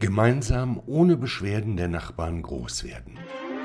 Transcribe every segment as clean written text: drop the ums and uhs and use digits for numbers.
Gemeinsam ohne Beschwerden der Nachbarn groß werden.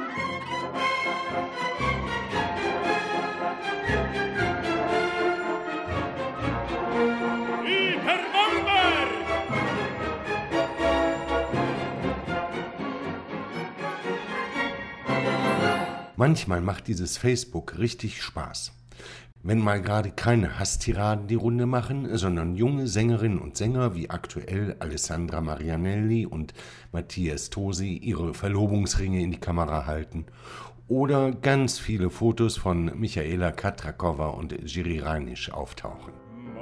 Manchmal macht dieses Facebook richtig Spaß. Wenn mal gerade keine Hasstiraden die Runde machen, sondern junge Sängerinnen und Sänger wie aktuell Alessandra Marianelli und Matthias Tosi ihre Verlobungsringe in die Kamera halten. Oder ganz viele Fotos von Michaela Katrakova und Jiří Reinisch auftauchen.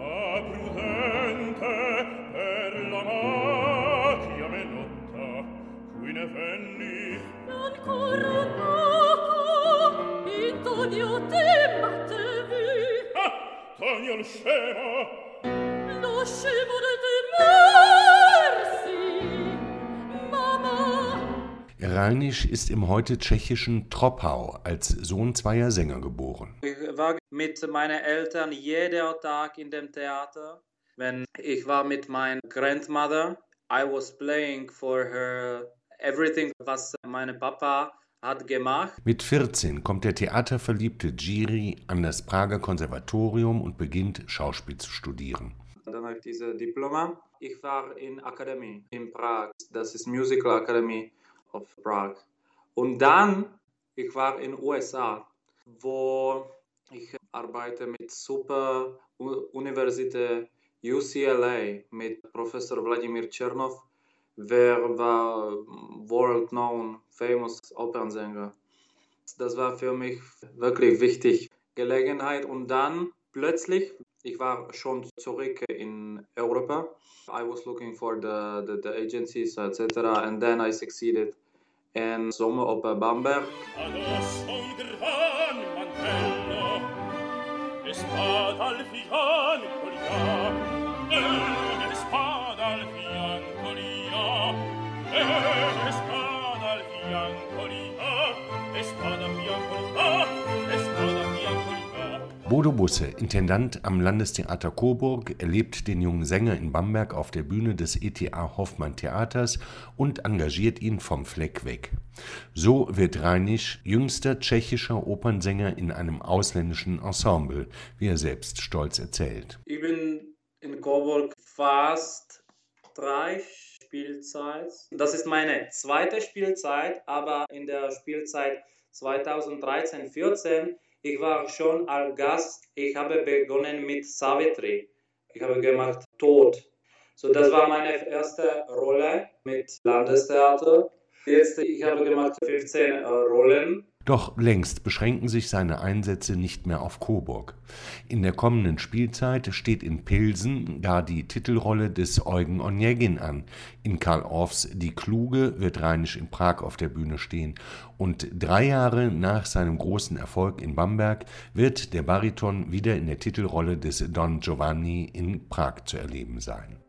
Reinisch ist im heute tschechischen Troppau als Sohn zweier Sänger geboren. Ich war mit meinen Eltern jeden Tag in dem Theater. Wenn ich war mit meiner Grandmother, I was playing for her everything, was mein Papa hat gemacht. Mit 14 kommt der theaterverliebte Jiří an das Prager Konservatorium und beginnt Schauspiel zu studieren. Dann habe ich diese Diploma. Ich war in Akademie in Prag. Das ist Musical Academy of Prague. Und dann, ich war in USA, wo ich arbeite mit super Universität UCLA mit Professor Wladimir Černov. Wer war world-known, famous Opernsänger. Das war für mich wirklich wichtig. Gelegenheit und dann plötzlich, ich war schon zurück in Europa. I was looking for the agencies, etc. And then I succeeded in Sommeroper Bamberg. Bodo Busse, Intendant am Landestheater Coburg, erlebt den jungen Sänger in Bamberg auf der Bühne des ETA Hoffmann Theaters und engagiert ihn vom Fleck weg. So wird Reinisch jüngster tschechischer Opernsänger in einem ausländischen Ensemble, wie er selbst stolz erzählt. Ich bin in Coburg fast 3 Spielzeit. Das ist meine zweite Spielzeit, aber in der Spielzeit 2013-14 ich war schon als Gast, ich habe begonnen mit Savitri. Ich habe gemacht Tod. So, das war meine erste Rolle mit Landestheater. Jetzt ich habe gemacht 15 Rollen. Doch längst beschränken sich seine Einsätze nicht mehr auf Coburg. In der kommenden Spielzeit steht in Pilsen gar die Titelrolle des Eugen Onegin an. In Karl Orffs Die Kluge wird Reinisch in Prag auf der Bühne stehen. Und 3 Jahre nach seinem großen Erfolg in Bamberg wird der Bariton wieder in der Titelrolle des Don Giovanni in Prag zu erleben sein.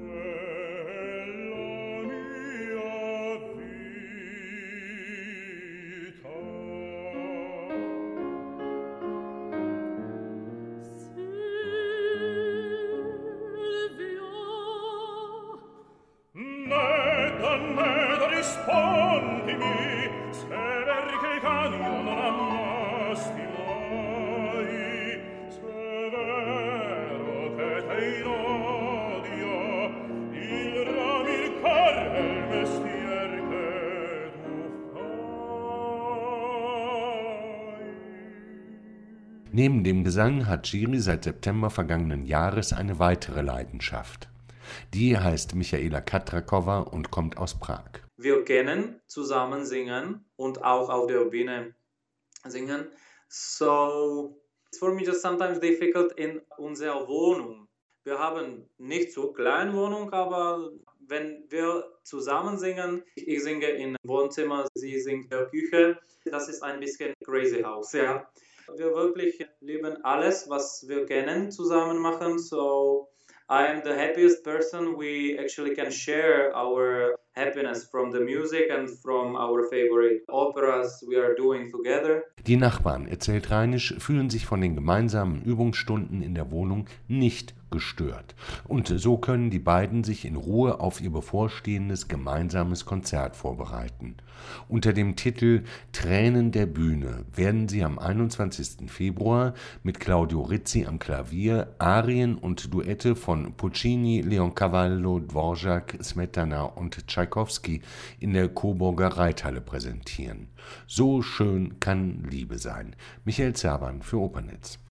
Neben dem Gesang hat Jiří seit September vergangenen Jahres eine weitere Leidenschaft. Die heißt Michaela Katrakova und kommt aus Prag. Wir können zusammen singen und auch auf der Bühne singen. So, it's for me just sometimes difficult in unserer Wohnung. Wir haben nicht so kleine Wohnung, aber wenn wir zusammen singen, ich singe im Wohnzimmer, sie singt in der Küche, das ist ein bisschen crazy house, ja. Wir wirklich lieben alles, was wir kennen, zusammen machen. So I am the happiest person. We actually can share our happiness from the music and from our favorite operas we are doing together. Die Nachbarn, erzählt Reinisch, fühlen sich von den gemeinsamen Übungsstunden in der Wohnung nicht gestört. Und so können die beiden sich in Ruhe auf ihr bevorstehendes gemeinsames Konzert vorbereiten. Unter dem Titel Tränen der Bühne werden sie am 21. Februar mit Claudio Rizzi am Klavier Arien und Duette von Puccini, Leoncavallo, Dvorak, Smetana und Tschaikowski in der Coburger Reithalle präsentieren. So schön kann Liebe sein. Michael Zerban für Opernetz.